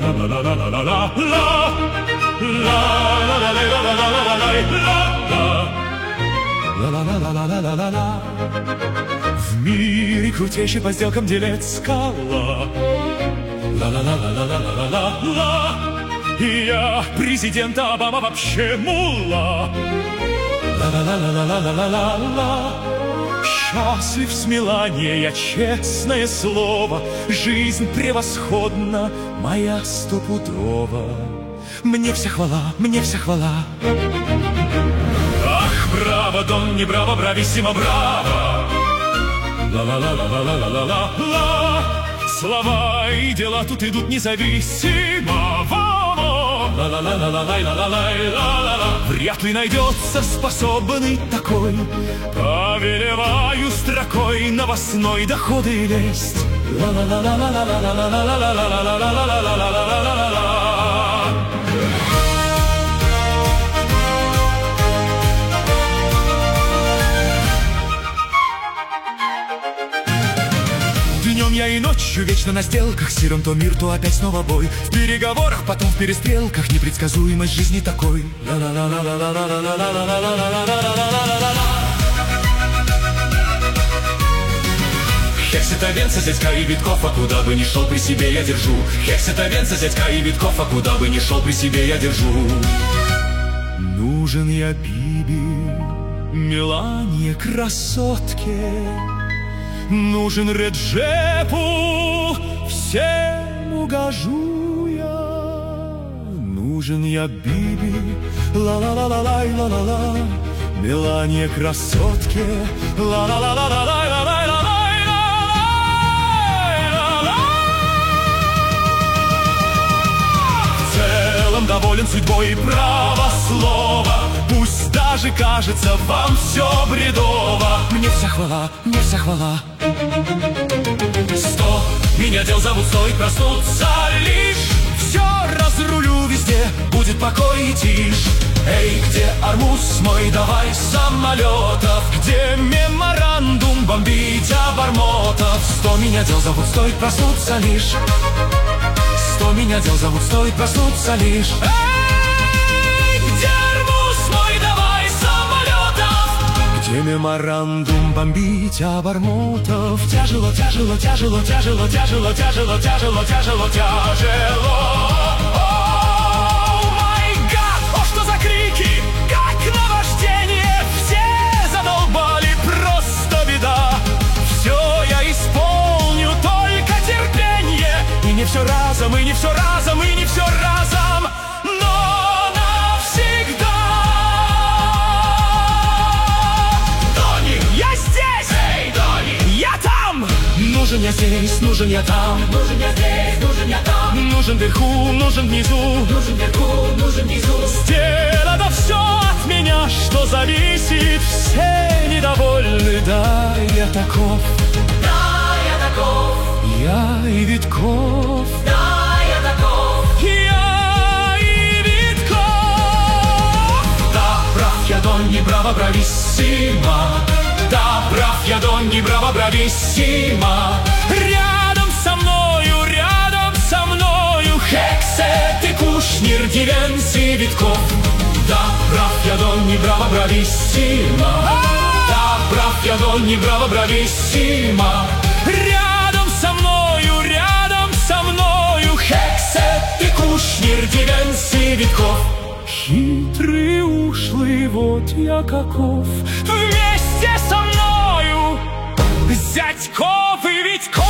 В мире крутейший по сделкам делец скала. Ла-ла-ла-ла-ла-ла-ла-ла-ла. Я президент Обама вообще мула. Ла-ла-ла-ла-ла-ла-ла-ла. Счастлив с Меланией, я честное слово. Жизнь превосходна, моя стопудова. Мне вся хвала, мне вся хвала. Ах, браво, Донни, браво, брависсимо, браво. Ла-ла-ла-ла-ла-ла-ла-ла. Слова и дела тут идут независимо. Ла-ла-ла-ла-ла-ла-ла-ла-ла-ла. Вряд ли найдется способный такой. Повелеваю строкой новостной доходы лезть. Ла-ла-ла-ла-ла-ла-ла-ла-ла-ла-ла-ла-ла-ла-ла-ла-ла-ла. Днем я и ночью вечно на сделках. Сиром то мир, то опять снова бой. В переговорах, потом в перестрелках. Непредсказуемость жизни такой. Хексита, Венца, зятька и Витков, а куда бы ни шел, при себе я держу. Хексита, Венца, зятька и Витков, а куда бы ни шел, при себе я держу. Нужен я Биби, Меланье, красотке. Нужен Реджепу, всем угожу я. Нужен я Биби, ла-ла-ла-ла-лай-ла-ла-ла. Меланье, красотке, ла-ла-ла-ла-ла-лай-ла-лай-ла-лай. Доволен судьбой и право слова. Пусть даже кажется вам все бредово. Мне вся хвала, мне вся хвала. 100 меня дел зовут, стоит проснуться лишь. Все разрулю везде, будет покой и тишь. Эй, где Армуз мой, давай самолетов. Где меморандум бомбить обормотов? 100 меня дел зовут, стоит проснуться лишь. 100 меня дел зовут, стоит проснуться лишь. Эй, где Армуз мой, давай самолетов. Где меморандум бомбить обормотов? Тяжело, тяжело, тяжело, тяжело, тяжело, тяжело, тяжело, тяжело, тяжело. О май гад, о что за крики, как наваждение. Все задолбали, просто беда. Все я исполню, только терпенье. И не все разом, и не все разом, и не все разом, но навсегда. Донни, я здесь! Эй, Донни! Я там! Нужен я здесь, нужен я там. Нужен я здесь, нужен я там. Нужен вверху, нужен внизу. Нужен вверху, нужен внизу. Сделано все от меня, что зависит. Все недовольны, да, я таков. Да, я таков. Я и Витков. Да, я таков. Я и Витков. Да, прав я, Донни, браво, брависсимо. Да, прав я, Донни, браво, брависсимо. Рядом со мною, Хексет и Кушнир, Дивенси, Витков. Да, прав я, Донни, браво, брависсимо. Да, прав я, Донни, браво, брависсимо. Рядом со мною, Хексет и Кушнир, Дивенси, Витков. Хитрый, ушлый, вот я каков. Вместе со мною Зятьков и Витков.